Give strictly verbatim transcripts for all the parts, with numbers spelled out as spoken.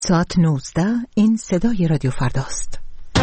ساعت نوزده، این صدای رادیو فرداست.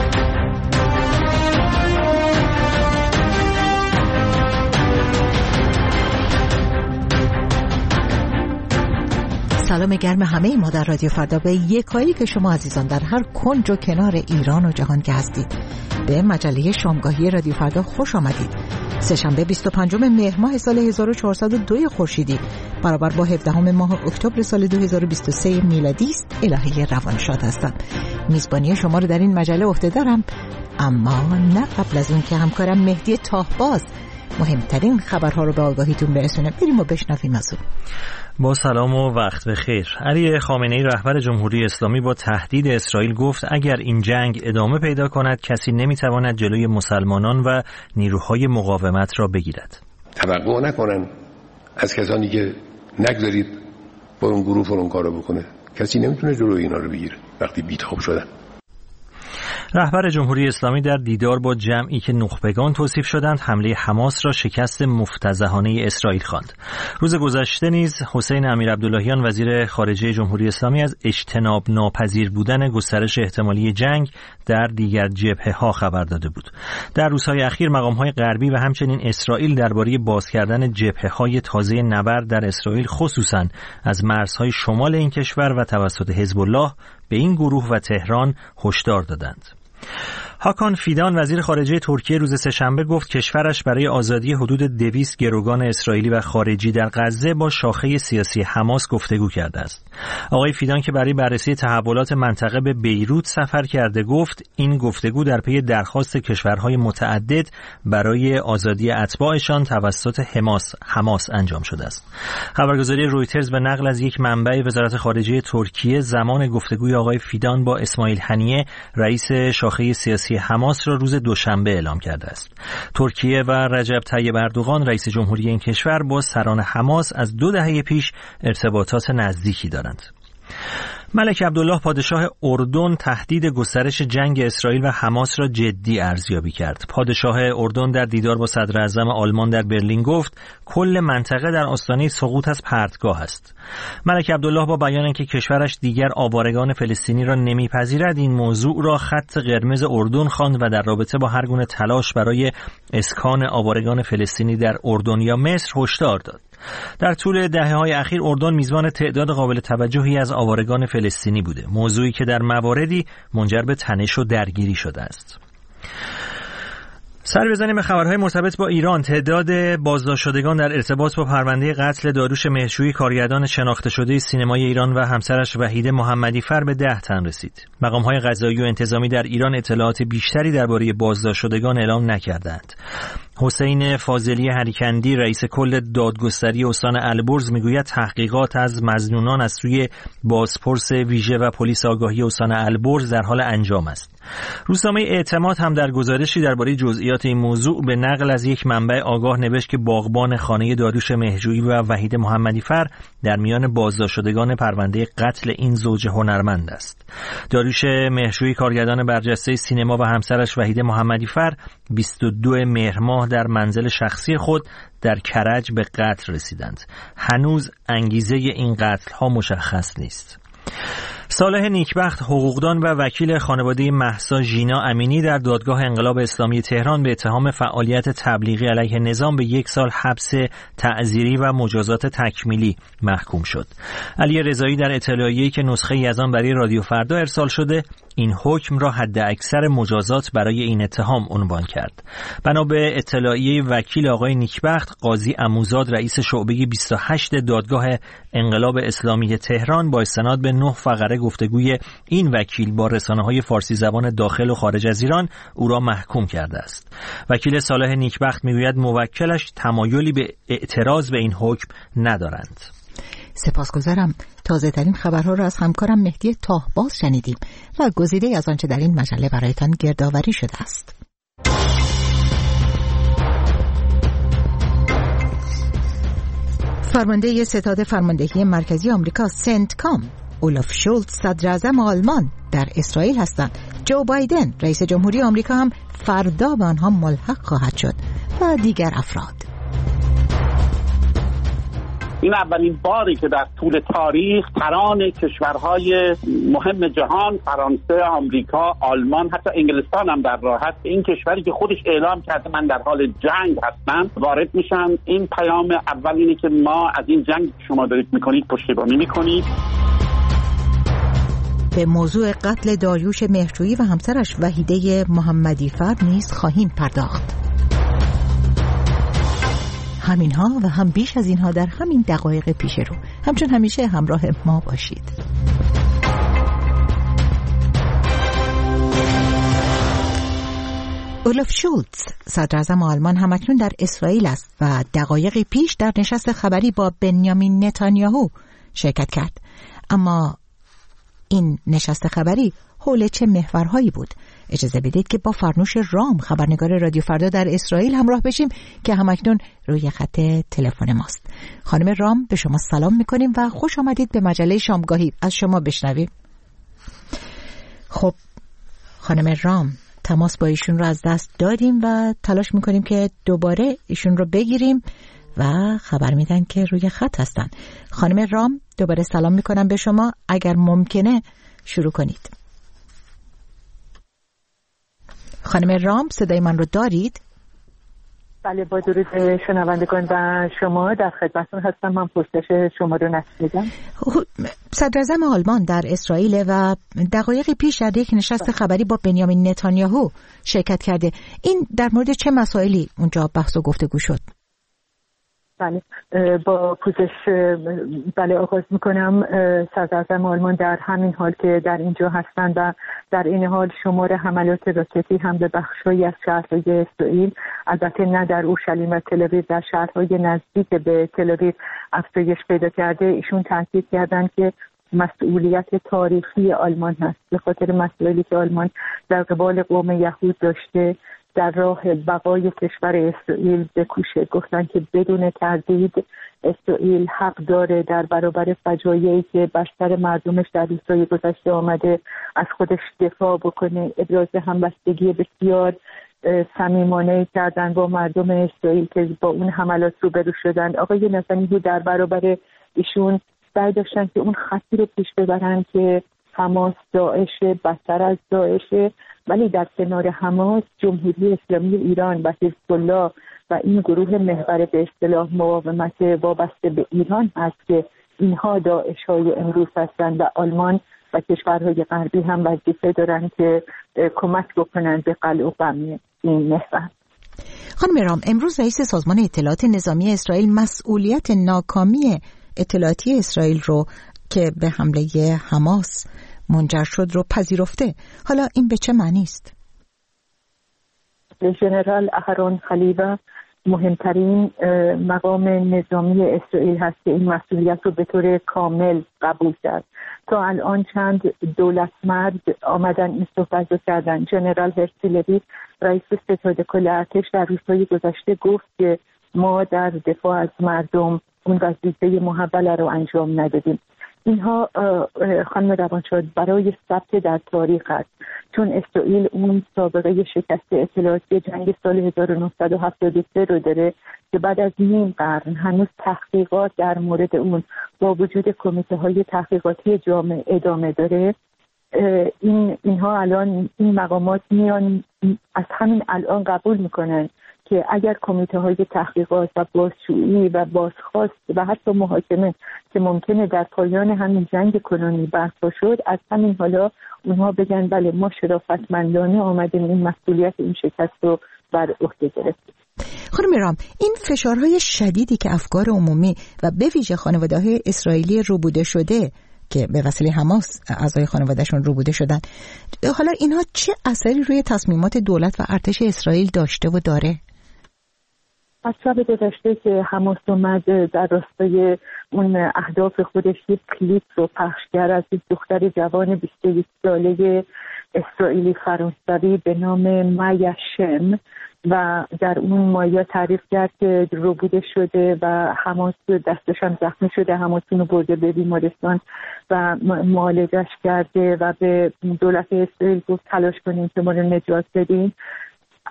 سلام گرم همه ما در رادیو فردا به یکایی که شما عزیزان در هر کنج و کنار ایران و جهان که هستید به مجله شامگاهی رادیو فردا خوش آمدید. سه‌شنبه بیست و پنجم مهر ماه سال هزار و چهارصد و دو خورشیدی برابر با هفدهم ماه اکتبر سال دو هزار و بیست و سه میلادی است. الهه روانشاد هستم. میزبانی شما رو در این مجله عهده دارم، اما نه قبل از اون که همکارم مهدی تاهباز مهمترین خبرها رو به آگاهیتون برسونه. بریم و بشنویم از اون. با سلام و وقت بخیر. علی خامنه‌ای رهبر جمهوری اسلامی با تهدید اسرائیل گفت اگر این جنگ ادامه پیدا کند کسی نمیتواند جلوی مسلمانان و نیروهای مقاومت را بگیرد. توقع نکنن از کسانی که نگذارید با اون گروه اون کارو بکنه، کسی نمیتونه جلوی اینا رو بگیره وقتی بیتاب شدن. رهبر جمهوری اسلامی در دیدار با جمعی که نخبگان توصیف شدند حمله حماس را شکست مفتضحانه اسرائیل خواند. روز گذشته نیز حسین امیرعبداللهیان وزیر خارجه جمهوری اسلامی از اجتناب ناپذیر بودن گسترش احتمالی جنگ در دیگر جبهه‌ها خبر داده بود. در روزهای اخیر مقام‌های غربی و همچنین اسرائیل درباره باز کردن جبهه‌های تازه نبرد در اسرائیل خصوصاً از مرزهای شمال این کشور و توسط حزب الله به این گروه و تهران هشدار دادند. هاکان فیدان وزیر خارجه ترکیه روز سه‌شنبه گفت کشورش برای آزادی حدود دویست گروگان اسرائیلی و خارجی در غزه با شاخه سیاسی حماس گفتگو کرده است. آقای فیدان که برای بررسی تحولات منطقه به بیروت سفر کرده گفت این گفتگو در پی درخواست کشورهای متعدد برای آزادی اتباعشان توسط حماس حماس انجام شده است. خبرگزاری رویترز به نقل از یک منبع وزارت خارجه ترکیه زمان گفتگوی آقای فیدان با اسماعیل هنیه رئیس شاخه سیاسی حماس را روز دوشنبه اعلام کرده است. ترکیه و رجب طیب اردوغان رئیس جمهوری این کشور با سران حماس از دو دهه پیش ارتباطات نزدیکی دارند. ملک عبدالله پادشاه اردن تهدید گسترش جنگ اسرائیل و حماس را جدی ارزیابی کرد. پادشاه اردن در دیدار با صدر اعظم آلمان در برلین گفت کل منطقه در آستانه سقوط از پرتگاه است. ملک عبدالله با بیان اینکه کشورش دیگر آوارگان فلسطینی را نمیپذیرد این موضوع را خط قرمز اردن خواند و در رابطه با هر گونه تلاش برای اسکان آوارگان فلسطینی در اردن یا مصر هشدار داد. در طول دهه‌های اخیر اردن میزبان تعداد قابل توجهی از آوارگان فلسطینی بوده، موضوعی که در مواردی منجر به تنش و درگیری شده است. سر بزنیم به خبرهای مرتبط با ایران. تعداد بازداشت شدگان در ارتباط با پرونده قتل داریوش مهرجویی کارگردان شناخته شده سینمای ایران و همسرش وحیده محمدی‌فر به ده تن رسید. مقام‌های قضایی و انتظامی در ایران اطلاعات بیشتری درباره بازداشت شدگان اعلام نکردند. حسین فاضلی هریکندی رئیس کل دادگستری استان البرز میگوید تحقیقات از مظنونان از سوی بازپرس ویژه و پلیس آگاهی استان البرز در حال انجام است. روزنامه اعتماد هم در گزارشی درباره جزئیات این موضوع به نقل از یک منبع آگاه نوشت که باغبان خانه داریوش مهرجویی و وحید محمدی‌فر در میان بازداشت شدگان پرونده قتل این زوج هنرمند است. داریوش مهرجویی کارگردان برجسته سینما و همسرش وحید محمدی‌فر بیست و دو مهر ماه در منزل شخصی خود در کرج به قتل رسیدند. هنوز انگیزه این قتل ها مشخص نیست. صالح نیکبخت حقوقدان و وکیل خانواده مهسا ژینا امینی در دادگاه انقلاب اسلامی تهران به اتهام فعالیت تبلیغی علیه نظام به یک سال حبس تعزیری و مجازات تکمیلی محکوم شد. علی رضایی در اطلاعیه‌ای که نسخه‌ای از آن برای رادیو فردا ارسال شده این حکم را حد اکثر مجازات برای این اتهام عنوان کرد. بنا به اطلاعیه وکیل آقای نیکبخت، قاضی عموزاد رئیس شعبه بیست و هشت دادگاه انقلاب اسلامی تهران با استناد به نه فقره گفتگوی این وکیل با رسانه‌های فارسی زبان داخل و خارج از ایران او را محکوم کرده است. وکیل صالح نیکبخت میگوید موکلش تمایلی به اعتراض به این حکم ندارند. سپاسگزارم. تازه ترین خبرها را از همکارم مهدی تاهباز شنیدیم و گزیده از آنچه در این مجله برایتان گردآوری شده است. فرمانده ستاد فرماندهی مرکزی آمریکا سنتکام اولاف شولتز صدر اعظم آلمان در اسرائیل هستند. جو بایدن رئیس جمهوری آمریکا هم فردا به آنها ملحق خواهد شد و دیگر افراد. این اولین باری که در طول تاریخ تران کشورهای مهم جهان، فرانسه، آمریکا، آلمان، حتی انگلستان هم در راه هست، این کشوری که خودش اعلام کرده من در حال جنگ هستم وارد میشن. این پیام اول اینه که ما از این جنگ شما دارید میکنید پشتیبانی میکنید. به موضوع قتل داریوش مهرجویی و همسرش وحیده محمدی فر نیز خواهیم پرداخت. همینها و هم بیش از اینها در همین دقایق پیش رو. همچون همیشه همراه ما باشید. اولاف شولتز صدراعظم آلمان همکنون در اسرائیل است و دقایقی پیش در نشست خبری با بنیامین نتانیاهو شرکت کرد. اما این نشست خبری حول چه محورهایی بود؟ اجازه بدید که با فرنوش رام خبرنگار رادیو فردا در اسرائیل همراه بشیم که همکنون روی خط تلفن ماست. خانم رام به شما سلام میکنیم و خوش آمدید به مجله شامگاهی. از شما بشنویم. خب خانم رام، تماس با ایشون رو از دست دادیم و تلاش میکنیم که دوباره ایشون رو بگیریم و خبر میدن که روی خط هستن. خانم رام دوباره سلام میکنم به شما. اگر ممکنه شروع کنید. خانم رام صدای من رو دارید؟ بله، با درود شنوندگان و شما در خدمتتون هستم. من پرسش شما رو نشنیدم. صدراعظم آلمان در اسرائیل و دقایقی پیش در یک نشست خبری با بنیامین نتانیاهو شرکت کرده. این در مورد چه مسائلی اونجا بحث و گفتگو شد؟ بله، با پوزش بله آغاز میکنم. صدراعظم آلمان در همین حال که در اینجا هستند و در این حال شمار حملات راکتی هم به بخش‌هایی از شهرهای اسرائیل، البته نه در اورشلیم و تل آویو، در شهرهای نزدیک به تل آویو افزایش پیدا کرده، ایشون تاکید کردند که مسئولیت تاریخی آلمان هست به خاطر مسائلی که آلمان در قبال قوم یهود داشته در راه بقای کشور اسرائیل بکوشه. گفتن که بدون تردید اسرائیل حق داره در برابر فجایعی که بر سر مردمش در روزهای گذشته آمده از خودش دفاع بکنه. ابراز همبستگی بسیار صمیمانه کردن با مردم اسرائیل که با اون حملات روبرو شدن. آقای نتانیاهو در برابر ایشون سعی داشتن که اون خطی رو پیش ببرن که حماس داعش بدتر از داعش، ولی در کنار حماس جمهوری اسلامی ایران و حزب الله و این گروه محور به اصطلاح مقاومت وابسته به ایران هست که اینها داعش های امروز هستند و آلمان و کشورهای غربی هم وظیفه دارن که کمک بکنن به قلع و قمع این محور. خانم رام، امروز رئیس سازمان اطلاعات نظامی اسرائیل مسئولیت ناکامی اطلاعاتی اسرائیل رو که به حمله حماس منجر شد رو پذیرفته. حالا این به چه معنی است؟ ژنرال اهرون خلیوه مهمترین مقام نظامی اسرائیل هست که این مسئولیت رو به طور کامل قبول کرد. تا الان چند دولت مرد آمدن این صحبت رو کردن. ژنرال هرسی لوی رئیس ستاد کل ارتش در روزهای گذشته گفت که ما در دفاع از مردم اون وظیفه محوله رو انجام ندادیم. اینها خانم روانشاد برای ثبت در تاریخ است، چون اسرائیل اون سابقه شکست اطلاعاتی جنگ سال هزار و نهصد و هفتاد و سه رو داره که بعد از نیم قرن هنوز تحقیقات در مورد اون با وجود کمیته های تحقیقاتی جامع ادامه داره. این اینها الان این مقامات میان از همین الان قبول میکنن که اگر کمیته های تحقیقات و بازجویی و بازخواست و حتی محاکمه که ممکنه در پایان همین جنگ کنونی برپا شد، از همین حالا اونها بگن بله ما شرافتمندانه آمدیم این مسئولیت این شکست رو بر عهده گرفتیم. خانم رام، این فشارهای شدیدی که افکار عمومی و به ویژه خانواده‌های اسرائیلی روبوده شده که به وسیله حماس اعضای خانوادهشون روبوده شدن، حالا اینها چه اثری روی تصمیمات دولت و ارتش اسرائیل داشته و داره؟ از شب گذشته که حماس اومد در راستای اون اهداف خودش یک کلیپ رو پخش کرد از یک دختر جوان بیست و یک ساله اسرائیلی فرانسوی به نام مایا شم و در اون مایا تعریف کرد که روبوده شده و حماس دستش هم زخمی شده، حماس اونو برده به بیمارستان و معالجش کرده و به دولت اسرائیل گفت تلاش کنین که ما رو نجات بدین.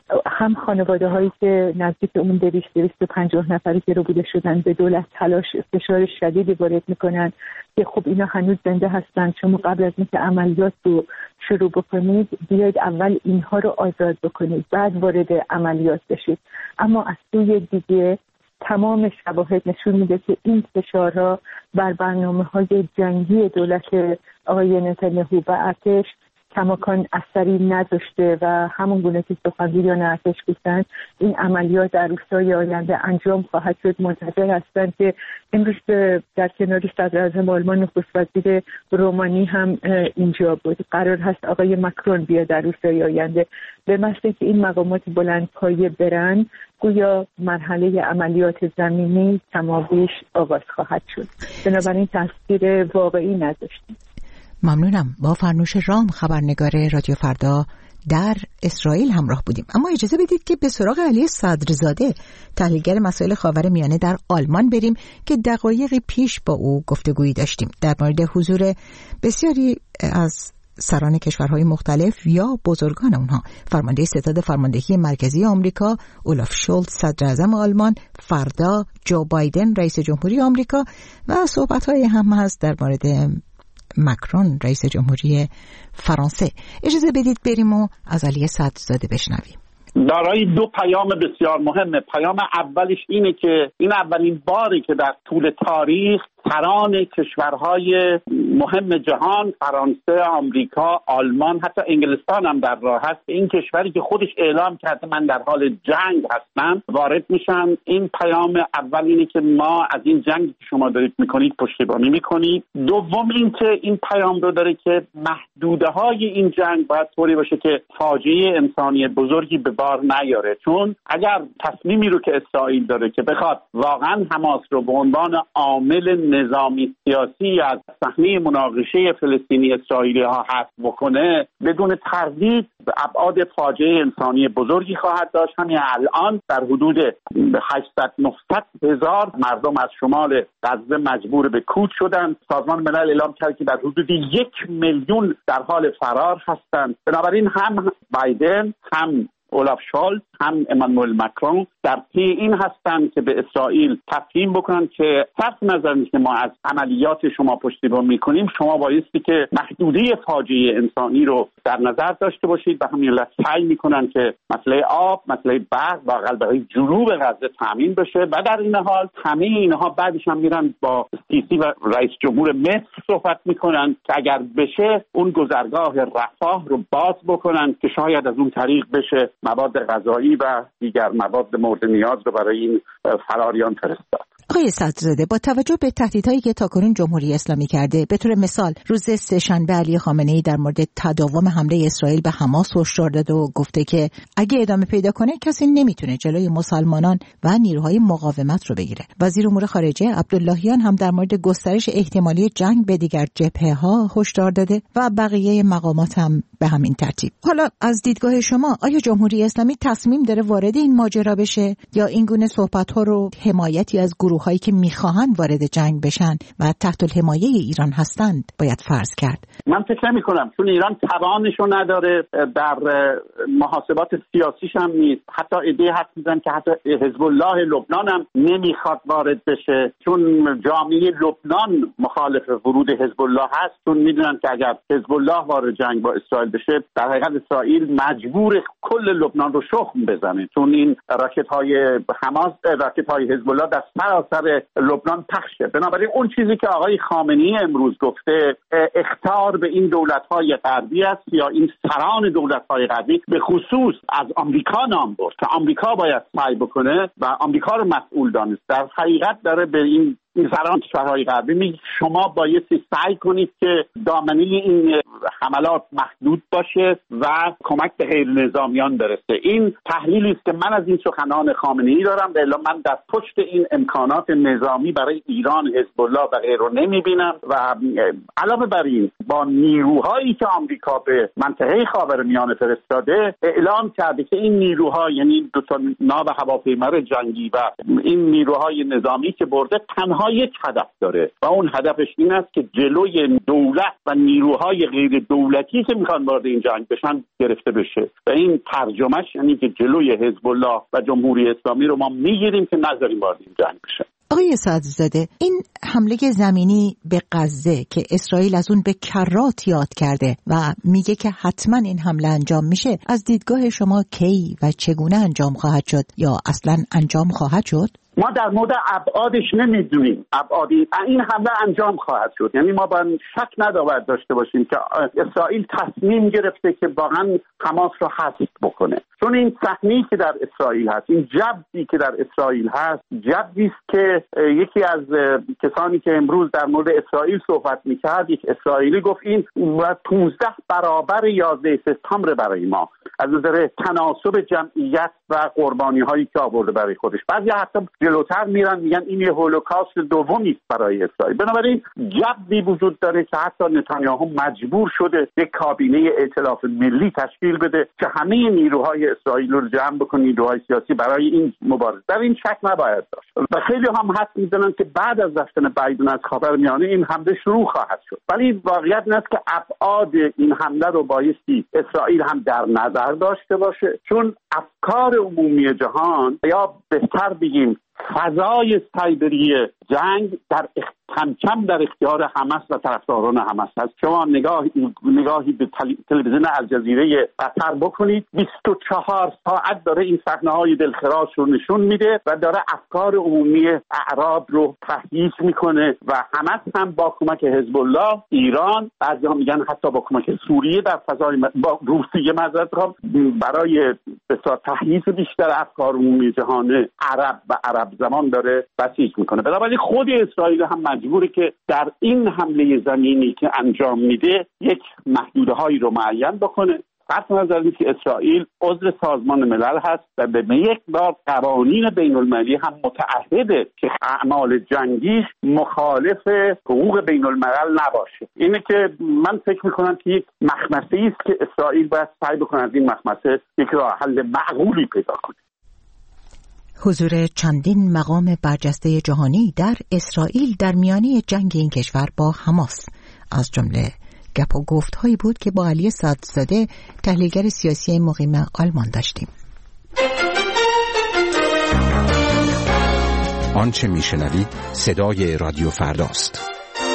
هم خانواده هایی که نزدیک اون دویست دویست و پنجاه نفری که رو بوده شدن به دولت تلاش فشار شدیدی وارد میکنن که خب اینا هنوز زنده هستن، شما قبل از اینکه عملیات رو شروع بکنید بیاید اول اینها رو آزاد بکنید بعد وارد عملیات بشید. اما از سوی دیگه تمام شواهد نشون میده که این فشارها بر برنامه‌های جنگی دولت آقای نتانیاهو و ارتش کماکان اثری نذاشته و همون گونه که سخنگویان ارتش گفتن این عملیات در روزهای آینده انجام خواهد شد. منتظر هستند که امروز در کنار صدراعظم آلمان نخست وزیر رومانی هم اینجا بود. قرار هست آقای ماکرون بیاد در روزهای آینده. به محض که این مقامات بلندپایه برن گویا مرحله عملیات زمینی کمابیش آغاز خواهد شد. بنابراین تاثیر واقعی نداشتیم. ممنونم. با فرنوش رام خبرنگار رادیو فردا در اسرائیل همراه بودیم. اما اجازه بدید که به سراغ علی صدرزاده تحلیلگر مسائل خاورمیانه در آلمان بریم که دقایقی پیش با او گفتگویی داشتیم در مورد حضور بسیاری از سران کشورهای مختلف یا بزرگان اونها. فرمانده ستاد فرماندهی مرکزی آمریکا اولاف شولتز صدراعظم آلمان، فردا جو بایدن رئیس جمهوری آمریکا و صحبت‌های هم هست در مورد ماکرون رئیس جمهوری فرانسه. اجازه بدید بریم و از علی صدرزاده بشنویم. دارای دو پیام بسیار مهمه. پیام اولش اینه که این اولین باری که در طول تاریخ سران کشورهای مهم جهان، فرانسه، آمریکا، آلمان، حتی انگلستان هم در راه هست، این کشوری که خودش اعلام کرده من در حال جنگ هستم وارد میشن. این پیام اول اینه که ما از این جنگی که شما دارید میکنید پشتیبانی میکنید. دوم این که این پیام رو داره که محدوده های این جنگ باید طوری باشه که فاجعه انسانی بزرگی به بار نیاره، چون اگر تصمیمی رو که اسرائیل داره که بخواد واقعا حماس رو به عنوان عامل نظامی سیاسی از صحنه مناقشه فلسطینی اسرائیلی ها حذف بکنه، بدون تردید ابعاد فاجعه انسانی بزرگی خواهد داشت. همین الان در حدود هشتصد نهصد هزار مردم از شمال غزه مجبور به کوچ شدن. سازمان ملل اعلام کرد که در حدود یک میلیون در حال فرار هستند. بنابراین هم بایدن، هم اولاف شولتز، هم امانوئل ماکرون در پی این هستند که به اسرائیل تفهیم بکنن که صرف نظر از که ما از عملیات شما پشتیبانی میکنیم، شما بایستی که محدوده فاجعه انسانی رو در نظر داشته باشید. به همین علت سعی میکنن که مسئله آب، مسئله برق و برای جنوب غزه تامین بشه و در این حال همه اینها بعدش هم میرن با سیسی و رئیس جمهور مصر صحبت میکنن که اگر بشه اون گذرگاه رفاه رو باز بکنن که شاید از اون طریق بشه مواد غذایی و دیگر مواد مورد نیاز رو برای این فراریان فرستاد. آقای صدرزاده، با توجه به تهدیدهایی که تاکنون جمهوری اسلامی کرده، به طور مثال روز سه‌شنبه علی خامنه‌ای در مورد تداوم حمله اسرائیل به حماس هشدار داده و گفته که اگه ادامه پیدا کنه کسی نمیتونه جلوی مسلمانان و نیروهای مقاومت رو بگیره. وزیر امور خارجه عبداللهیان هم در مورد گسترش احتمالی جنگ به دیگر جبهه‌ها هشدار داده و بقیه مقامات هم به همین ترتیب. حالا از دیدگاه شما آیا جمهوری اسلامی تصمیم داره وارد این ماجرا بشه یا این گونه صحبت‌ها رو حمایتی از گروه‌هایی که می‌خواهند وارد جنگ بشن و تحت الحمایه ایران هستند باید فرض کرد؟ من فکر می‌کنم چون ایران توانشو نداره، در محاسبات سیاسیش هم نیست. حتی ایده حد می‌زنن که حتی حزب الله لبنان هم نمی‌خواد وارد بشه، چون جامعه لبنان مخالف ورود حزب الله هست، چون می‌دونن که اگر حزب الله وارد جنگ با اسرائیل بشه در حقیقت اسرائیل مجبور کل لبنان رو شخم بزنه، چون این راکت‌های حماس، راکت‌های حزب الله در سراسر لبنان پخشه. بنابراین اون چیزی که آقای خامنه‌ای امروز گفته اخطار به این دولت‌های غربی است یا این سران دولت‌های غربی به خصوص از آمریکا نام برد که آمریکا باید سعی بکنه و آمریکا رو مسئول دانست. در حقیقت داره به این این سران کشورهای غربی میگه شما بایستی سعی کنید که دامنه این حملات محدود باشه و کمک به غیر نظامیان برسه. این تحلیلی است که من از این سخنان خامنه‌ای دارم و الا من در پشت این امکانات نظامی برای ایران، حزب الله و غیره نمیبینم و علاوه بر این با نیروهایی که آمریکا به منطقه خاورمیانه فرستاده اعلام کرده که این نیروها، یعنی دو تا ناو هواپیمای جنگی و این نیروهای نظامی که برده تنها یک هدف داره و اون هدفش این است که جلوی دولت و نیروهای غیر های دولتی که میخوان وارد این جنگ بشن گرفته بشه و این ترجمهش یعنی که جلوی حزب الله و جمهوری اسلامی رو ما میگیریم که نذاریم وارد این جنگ بشه. آقای سعدی‌زاده، این حمله زمینی به غزه که اسرائیل از اون به کرات یاد کرده و میگه که حتما این حمله انجام میشه، از دیدگاه شما کی و چگونه انجام خواهد شد یا اصلا انجام خواهد شد؟ ما در مورد ابعادش نمیدونیم. ابعادی این حمله انجام خواهد شد، یعنی ما باید شک ندارد داشته باشیم که اسرائیل تصمیم گرفته که واقعا حماس رو حذف بکنه، چون این صحنه‌ای که در اسرائیل هست، این جبری که در اسرائیل هست، جبری است که یکی از کسانی که امروز در مورد اسرائیل صحبت می‌کرد، یک اسرائیلی گفت این پانزده برابر یازده سپتامبر برای ما از نظر تناسب جمعیت و قربانی‌هایی که آورده برای خودش. بعضی حتی جلوتر میرن میگن این یه هولوکاست دومی است برای اسرائیل. بنابراین جبری وجود داره که حتی نتانیاهو مجبور شده یک کابینه ائتلاف ملی تشکیل بده که همه نیروهای اسرائیل رو جمع بکنه، نیروهای سیاسی برای این مبارزه. در این شک نباید داشت و خیلی هم حد میزنن که بعد از رفتن بایدن از خاورمیانه این حمله شروع خواهد شد، ولی واقعیت این است که ابعاد این حمله رو بایستی اسرائیل هم در نظر داشته باشه، چون افکار عمومی جهان یا بهتر بگیم فضای سایبری جنگ در کم کم در اختیار حماس و طرفداران حماس هست. شما نگاه نگاهی به تلویزیون الجزیره قطر بکنید، بیست و چهار ساعت داره این صحنه‌های دلخراش رو نشون میده و داره افکار عمومی اعراب رو تحریک میکنه و حماس هم با کمک حزب الله، ایران، بعضی‌ها میگن حتی با کمک سوریه در فضای با روسیه معذرت میخوام برای بسیار تحریک بیشتر افکار عمومی جهان عرب و عرب زمان داره بسیج میکنه. بنابراین خود اسرائیل هم مجبوره که در این حمله زمینی که انجام میده یک محدودهایی رو معین بکنه. صرف نظر اینه که اسرائیل عضو سازمان ملل هست و به یک بار قوانین بین المللی هم متعهده که اعمال جنگیش مخالف حقوق بین الملل نباشه. اینه که من فکر میکنم که یک مخمسه است که اسرائیل باید سعی بکنه از این مخمسه یک راه حل معقولی پیدا کنه. حضور چندین مقام برجسته جهانی در اسرائیل در میانه جنگ این کشور با حماس، از جمله گپ و گفت‌هایی بود که با علی سعدی‌زاده تحلیلگر سیاسی مقیم آلمان داشتیم. آنچه میشنوید صدای رادیو فرداست.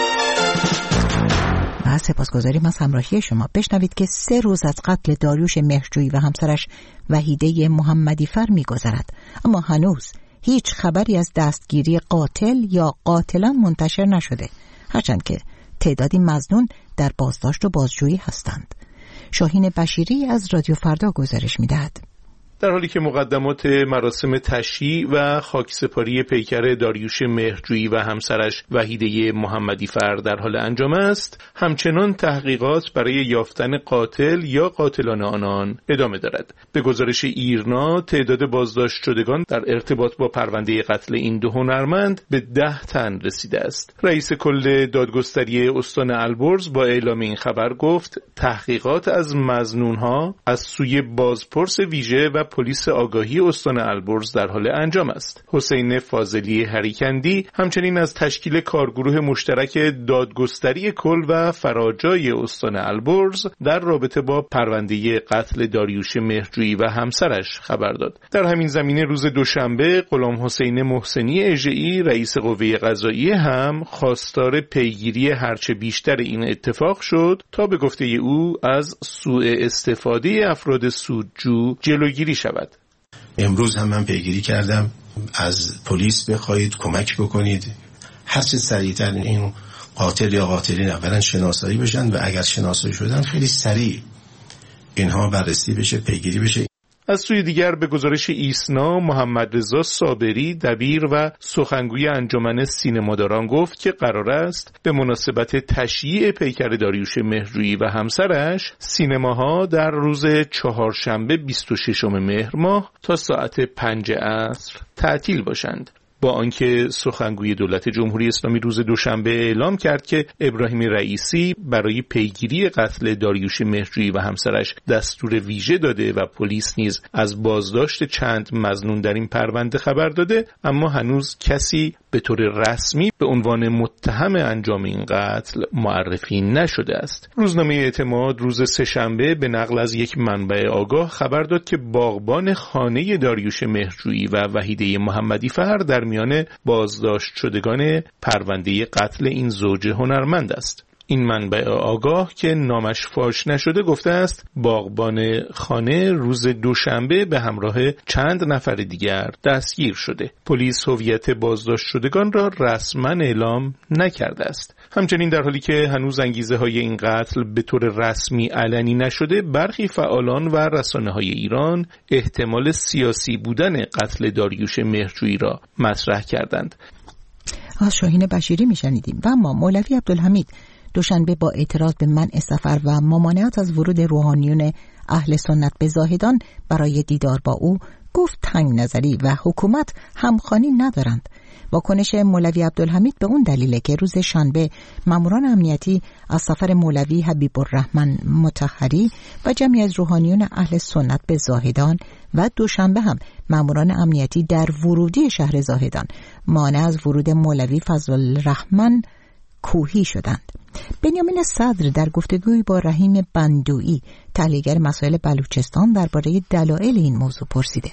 و سپاسگزاریم از همراهی شما. بشنوید که سه روز از قتل داریوش مهرجویی و همسرش وحیده محمدی فر می‌گذرد، اما هنوز هیچ خبری از دستگیری قاتل یا قاتلان منتشر نشده، هرچند که تعدادی مظنون در بازداشت و بازجویی هستند. شاهین بشیری از رادیو فردا گزارش می‌دهد. در حالی که مقدمات مراسم تشییع و خاکسپاری پیکر داریوش مهرجویی و همسرش وحیده محمدی فر در حال انجام است، همچنان تحقیقات برای یافتن قاتل یا قاتلان آنان ادامه دارد. به گزارش ایرنا، تعداد بازداشت شدگان در ارتباط با پرونده قتل این دو هنرمند به ده تن رسیده است. رئیس کل دادگستری استان البرز با اعلام این خبر گفت تحقیقات از مظنون‌ها از سوی بازپرس ویژه و پلیس آگاهی استان البرز در حال انجام است. حسین فاضلی هریکندی همچنین از تشکیل کارگروه مشترک دادگستری کل و فراجای استان البرز در رابطه با پرونده قتل داریوش مهرجویی و همسرش خبر داد. در همین زمینه روز دوشنبه غلام حسین محسنی اژه‌ای رئیس قوه قضاییه هم خواستار پیگیری هرچه بیشتر این اتفاق شد تا به گفته او از سوء استفاده افراد سودجو جلوگیری شود. امروز هم من پیگیری کردم از پلیس بخواهید کمک بکنید هرچه سریعتر این قاتل یا قاتلین اولا شناسایی بشن و اگر شناسایی شدن خیلی سریع اینها بررسی بشه، پیگیری بشه. از سوی دیگر به گزارش ایسنا، محمد رضا صابری دبیر و سخنگوی انجمن سینماداران گفت که قرار است به مناسبت تشییع پیکر داریوش مهرجویی و همسرش سینماها در روز چهارشنبه بیست و ششم مهر ماه تا ساعت پنج عصر تعطیل باشند. با آنکه سخنگوی دولت جمهوری اسلامی روز دوشنبه اعلام کرد که ابراهیم رئیسی برای پیگیری قتل داریوش مهرجویی و همسرش دستور ویژه داده و پلیس نیز از بازداشت چند مظنون در این پرونده خبر داده، اما هنوز کسی به طور رسمی به عنوان متهم انجام این قتل معرفی نشده است. روزنامه اعتماد روز سه‌شنبه به نقل از یک منبع آگاه خبر داد که باغبان خانه داریوش مهرجویی و وحیده محمدی فر در میان بازداشت شدگان پرونده قتل این زوج هنرمند است. این منبع آگاه که نامش فاش نشده گفته است باغبان خانه روز دوشنبه به همراه چند نفر دیگر دستگیر شده. پلیس هویت بازداشت شدگان را رسما اعلام نکرده است. همچنین در حالی که هنوز انگیزه های این قتل به طور رسمی علنی نشده، برخی فعالان و رسانه‌های ایران احتمال سیاسی بودن قتل داریوش مهرجویی را مطرح کردند. از شاهین بشیری میشنیدیم. و اما مولوی عبدالحمید دوشنبه با اعتراض به منع سفر و ممانعت از ورود روحانیون اهل سنت به زاهدان برای دیدار با او گفت تنگ نظری و حکومت همخوانی ندارند. واکنش مولوی عبدالحمید به اون دلیله که روز شنبه ماموران امنیتی از سفر مولوی حبیب الرحمن مطهری و جمعی از روحانیون اهل سنت به زاهدان و دوشنبه هم ماموران امنیتی در ورودی شهر زاهدان مانع از ورود مولوی فضل الرحمن کوهی شدند. بنیامین صدر در گفتگوی با رحیم بندویی تحلیلگر مسائل بلوچستان درباره دلایل این موضوع پرسیده.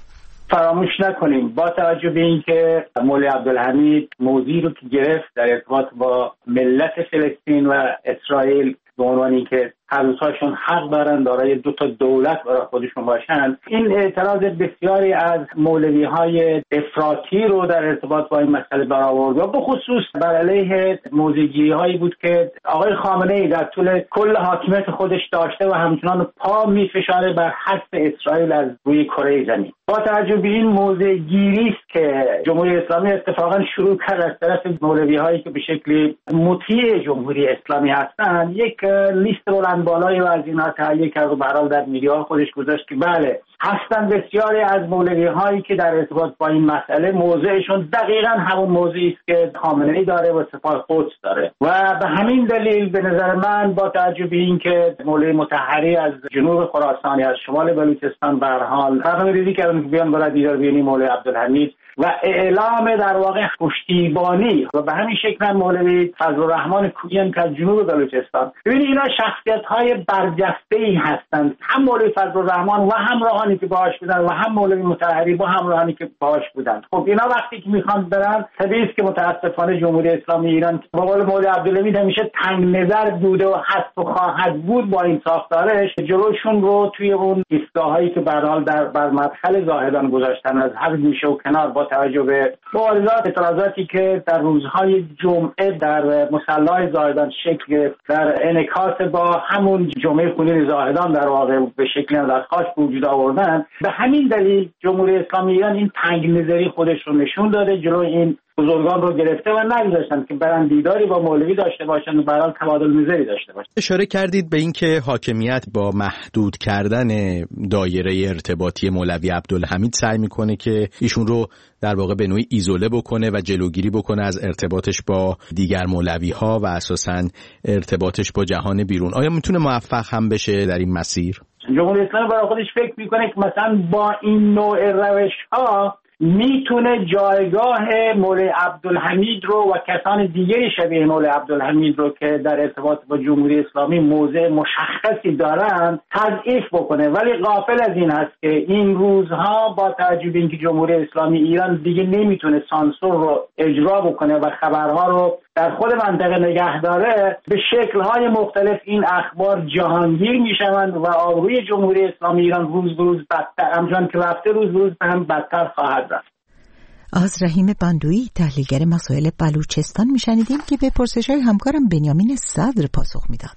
فراموش نکنیم با توجه به اینکه مولوی عبدالحمید موضوعی رو که گرفت در ارتباط با ملت فلسطین و اسرائیل به عنوانی که هر دوتاشون حق دارن دارای دو تا دولت برای خودشون باشن، این اعتراض بسیاری از مولوی های افراطی رو در ارتباط با این مسئله برآورد و به خصوص بر علیه موضع‌گیری هایی بود که آقای خامنه ای در طول کل حاکمیت خودش داشته و همچنان پا میفشاره بر حذف اسرائیل از روی کره زمین. با توجه به این موضع‌گیری است که جمهوری اسلامی اتفاقا شروع کرد از طرف مولوی هایی که به شکلی مطیع جمهوری اسلامی هستند یک لیست بلند بالایی و از اینا تهیه کرد و برحال در میدیاها خودش گذاشت که بله هستند بسیاری از مولوی هایی که در ارتباط با این مسئله موضعشون دقیقاً همون موضعی است که خامنه ای داره و سپاه قدس داره و به همین دلیل به نظر من با توجه به اینکه مولوی مطهری از جنوب خراسانی از شمال بلوچستان به هر حال برنامه‌ریزی کردن که بیان بالا دیدار بینی مولوی عبدالحمید و اعلام در واقع پشتیبانی و به همین شکل هم مولوی فضل الرحمن کویی که از جنوب بلوچستان. ببینید اینا شخصیت‌های برجسته‌ای هستند، هم مولوی فضل الرحمن و همراهانی که باهاش بودن و هم مولوی مطهری با همراهانی که باهاش بودن. خب اینا وقتی که میخوان برن طبیعی است که متاسفانه جمهوری اسلامی ایران به قول مولوی عبدالحمید همیشه تنگ نظر بوده و هست و خواهد بود با این ساختارش، جلوشون رو توی اون ایستگاهایی که به هر حال در بر مدخل زاهدان گذاشتن از هر گوشه و کنار با توجه به مبارزات اعتراضاتی که در روزهای جمعه در مصلی زاهدان شکل گرفت در انعکاس با همون جمعه خونین زاهدان در واقع به شکلی در خاص وجود آوردن، به همین دلیل جمهوری اسلامی ایران این تنگ نظری خودش رو نشون داده، جلو این بزرگان رو گرفته و نگذاشتن که برن دیداری با مولوی داشته باشن و برای تبادل نظری داشته باشن. اشاره کردید به اینکه حاکمیت با محدود کردن دایره ارتباطی مولوی عبدالحمید سعی میکنه که ایشون رو در واقع به نوعی ایزوله بکنه و جلوگیری بکنه از ارتباطش با دیگر مولوی ها و اساساً ارتباطش با جهان بیرون. آیا میتونه موفق هم بشه در این مسیر؟ جمهوری اسلامی برای خودش فکر میکنه که مثلا با این نوع روش ها میتونه جایگاه مولوی عبدالحمید رو و کسان دیگری شبیه مولوی عبدالحمید رو که در ارتباط با جمهوری اسلامی موضع مشخصی دارند تضعیف بکنه، ولی غافل از این هست که این روزها با توجه به اینکه جمهوری اسلامی ایران دیگه نمیتونه سانسور رو اجرا بکنه و خبرها رو در خود منطقه نگه داره، به شکل‌های مختلف این اخبار جهانگیر میشوند و آبروی جمهوری اسلامی ایران روز به روز بدتر، همچنان که رفته روز به روز هم بدتر خواهد رفت. از رحیم بندویی تحلیلگر مسائل بلوچستان میشنیدیم که به پرسش‌های همکارم بنیامین صدر پاسخ میداد.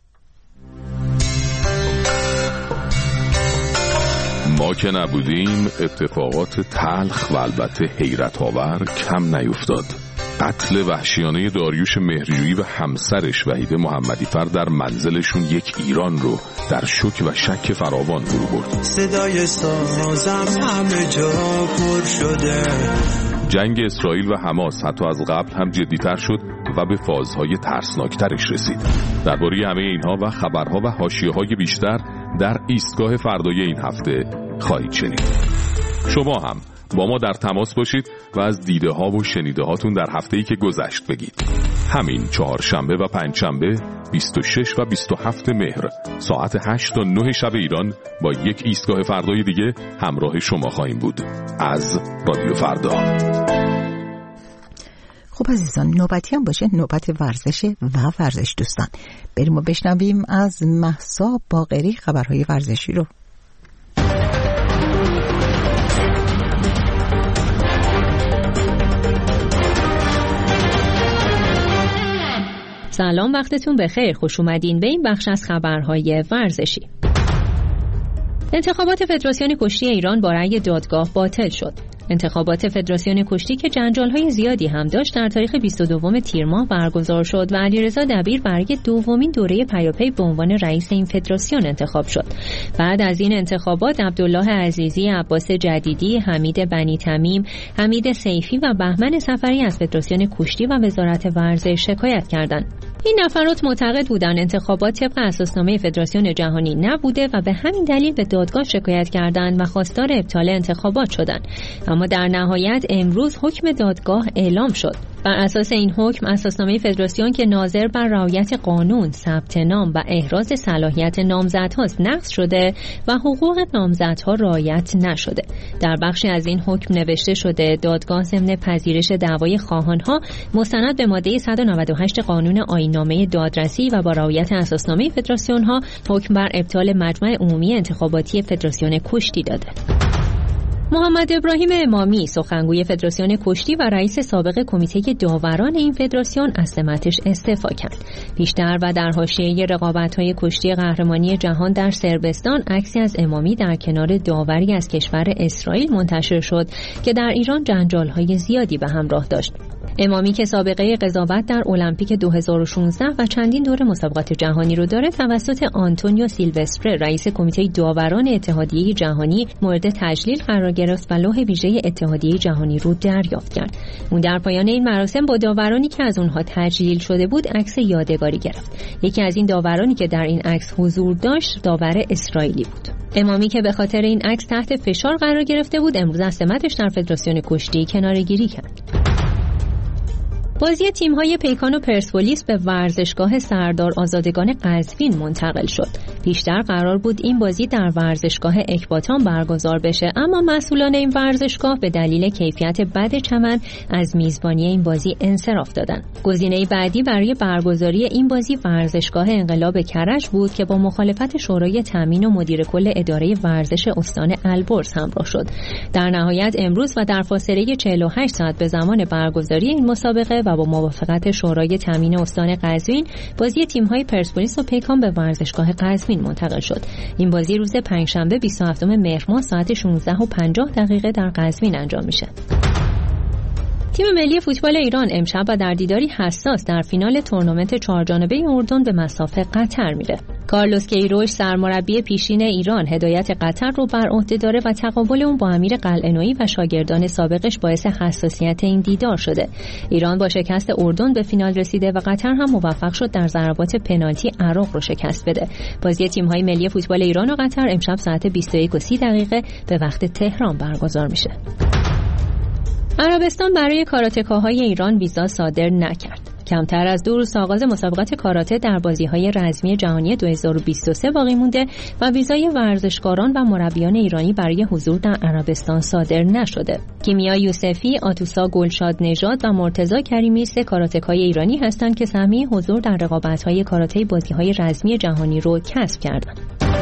ما که نبودیم اتفاقات تلخ و البته حیرت آور کم نیفتاد. قتل وحشیانه داریوش مهرجویی و همسرش وحیده محمدی فر در منزلشون یک ایران رو در شوک و شک فراوان فرو برد. صدای سازم همه جا پر شده. جنگ اسرائیل و حماس حتی از قبل هم جدی‌تر شد و به فازهای ترسناکترش رسید. درباره همه اینها و خبرها و حاشیه‌های بیشتر در ایستگاه فردای این هفته خواهید شنید. شما هم با ما در تماس باشید و از دیده ها و شنیده هاتون در هفته‌ای که گذشت بگید. همین چهارشنبه و پنجشنبه بیست و شش و بیست و هفت مهر ساعت هشت تا نه شب ایران با یک ایستگاه فردای دیگه همراه شما خواهیم بود از رادیو فردا. خب عزیزان، نوبتی هم باشه نوبت ورزش و ورزش دوستان. بریم و بشنویم از مهسا باقری خبرهای ورزشی رو. سلام، وقتتون بخیر. خوش اومدین به این بخش از خبرهای ورزشی. انتخابات فدراسیون کشتی ایران با رأی دادگاه باطل شد. انتخابات فدراسیون کشتی که جنجال‌های زیادی هم داشت در تاریخ بیست و دوم تیر ماه برگزار شد و علیرضا دبیر برای دومین دوره پیاپی به عنوان رئیس این فدراسیون انتخاب شد. بعد از این انتخابات عبدالله عزیزی، عباس جدیدی، حمید بنی تمیم، حمید سیفی و بهمن سفری از فدراسیون کشتی و وزارت ورزش شکایت کردند. این نفرات معتقد بودند انتخابات طبق اساسنامه فدراسیون جهانی نبوده و به همین دلیل به دادگاه شکایت کردند و خواستار ابطال انتخابات شدند. اما در نهایت امروز حکم دادگاه اعلام شد. بر اساس این حکم اساسنامه فدراسیون که ناظر بر رعایت قانون، ثبت نام و احراز صلاحیت نامزدهاست نقض شده و حقوق نامزدها رعایت نشده. در بخشی از این حکم نوشته شده دادگاه ضمن پذیرش دعوای خواهانها مستند به ماده صد و نود و هشت قانون آیین‌نامه دادرسی و با رعایت اساسنامه فدراسیون‌ها حکم بر ابطال مجمع عمومی انتخاباتی فدراسیون کشتی داده. محمد ابراهیم امامی، سخنگوی فدراسیون کشتی و رئیس سابق کمیته داوران این فدراسیون، از سمتش استعفا کرد. بیشتر و در حاشیه رقابت‌های کشتی قهرمانی جهان در صربستان عکسی از امامی در کنار داوری از کشور اسرائیل منتشر شد که در ایران جنجال‌های زیادی به همراه داشت. امامی که سابقه قضاوت در المپیک دو هزار و شانزده و چندین دوره مسابقات جهانی رو داره، توسط آنتونیو سیلوستره رئیس کمیته داوران اتحادیه جهانی مورد تجلیل قرار گرفت و لوح ویژه اتحادیه جهانی رو دریافت کرد. اون در پایان این مراسم با داورانی که از اونها تجلیل شده بود عکس یادگاری گرفت. یکی از این داورانی که در این عکس حضور داشت داور اسرائیلی بود. امامی که به خاطر این عکس تحت فشار قرار گرفته بود امروز از سمتش در فدراسیون کشتی کناره‌گیری کرد. بازی تیم‌های پیکان و پرسپولیس به ورزشگاه سردار آزادگان قزوین منتقل شد. پیشتر قرار بود این بازی در ورزشگاه اکباتان برگزار بشه، اما مسئولان این ورزشگاه به دلیل کیفیت بد چمن از میزبانی این بازی انصراف دادند. گزینه بعدی برای برگزاری این بازی ورزشگاه انقلاب کرج بود که با مخالفت شورای تامین و مدیر کل اداره ورزش استان البرز همراه شد. در نهایت امروز و در فاصله چهل و هشت ساعت به زمان برگزاری این مسابقه و با موافقت شورای تامین استان قزوین بازی تیم‌های پرسپولیس و پیکان به ورزشگاه قزوین منتقل شد. این بازی روز پنجشنبه بیست و هفتم مهر ماه ساعت شانزده و پنجاه دقیقه در قزوین انجام میشه. تیم ملی فوتبال ایران امشب و در دیداری حساس در فینال تورنمنت چهارجانبه اردن به مصاف قطر میره. کارلوس کیروش سرمربی پیشین ایران هدایت قطر رو بر عهده داره و تقابل اون با امیر قلعه‌نویی و شاگردان سابقش باعث حساسیت این دیدار شده. ایران با شکست اردن به فینال رسیده و قطر هم موفق شد در ضربات پنالتی عراق رو شکست بده. بازی تیم‌های ملی فوتبال ایران و قطر امشب ساعت بیست و یک و سی دقیقه به وقت تهران برگزار میشه. عربستان برای کاراتکاهای ایران ویزا صادر نکرد. کمتر از دو روز آغاز مسابقات کاراته در بازی‌های رزمی جهانی دو هزار و بیست و سه باقی مونده و ویزای ورزشکاران و مربیان ایرانی برای حضور در عربستان صادر نشده. کیمیا یوسفی، آتوسا گلشاد نژاد و مرتضی کریمی سه کاراتکای ایرانی هستند که سهمیه حضور در رقابت‌های کاراته بازی‌های رزمی جهانی رو کسب کردند.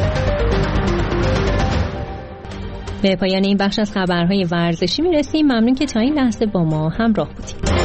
به پایان این بخش از خبرهای ورزشی میرسیم. ممنون که تا این لحظه با ما همراه بودید.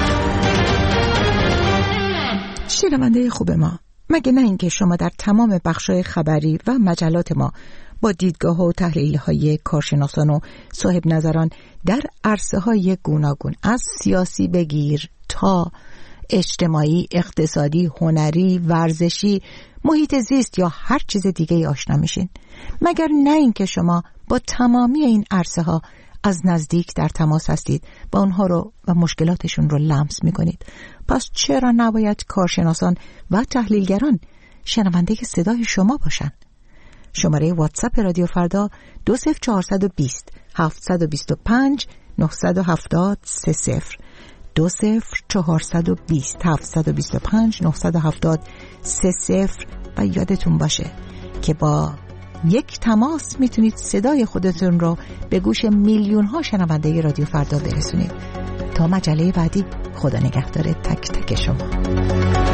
شنونده خوب ما، مگه نه اینکه شما در تمام بخش‌های خبری و مجلات ما با دیدگاه و تحلیل‌های کارشناسان و صاحب نظران در عرصه‌های گوناگون از سیاسی بگیر تا اجتماعی، اقتصادی، هنری، ورزشی، محیط زیست یا هر چیز دیگه آشنا میشین؟ مگر نه اینکه شما با تمامی این عرصه‌ها از نزدیک در تماس هستید و اونها رو و مشکلاتشون رو لمس میکنید؟ پس چرا نباید کارشناسان و تحلیلگران شنونده صدای شما باشن؟ شماره واتساپ رادیو فردا دو صفر چهارصد و بیست هفتصد و بیست و پنج نهصد و هفتاد سه صفر دو صفر چهارصد و بیست هفتصد و بیست و پنج نهصد و هفتاد سه صفر. و یادتون باشه که با یک تماس میتونید صدای خودتون رو به گوش میلیون ها شنونده رادیو فردا برسونید. تا مجله بعدی، خدا نگهدار تک تک شما.